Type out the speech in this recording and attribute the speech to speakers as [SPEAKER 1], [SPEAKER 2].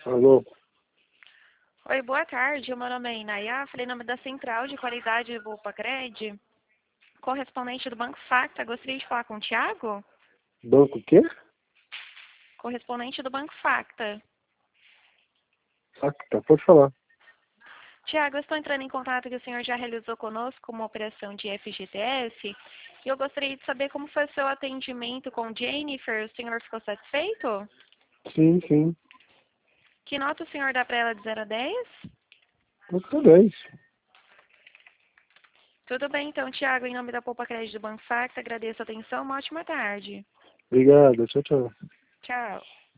[SPEAKER 1] Alô?
[SPEAKER 2] Oi, boa tarde. Meu nome é Inayá, falei em nome da Central de Qualidade do Bupacred, correspondente do Banco Facta. Gostaria de falar com o Thiago?
[SPEAKER 1] Banco o quê?
[SPEAKER 2] Correspondente do Banco Facta.
[SPEAKER 1] Tá, pode falar.
[SPEAKER 2] Tiago, eu estou entrando em contato que o senhor já realizou conosco uma operação de FGTS e eu gostaria de saber como foi o seu atendimento com Jennifer. O senhor ficou satisfeito?
[SPEAKER 1] Sim, sim.
[SPEAKER 2] Que nota o senhor dá para ela de 0 a 10?
[SPEAKER 1] Nota 10.
[SPEAKER 2] Tudo bem, então, Tiago, em nome da Poupa Crédito do Banco Facta, agradeço a atenção. Uma ótima tarde.
[SPEAKER 1] Obrigado. Tchau, tchau.
[SPEAKER 2] Tchau.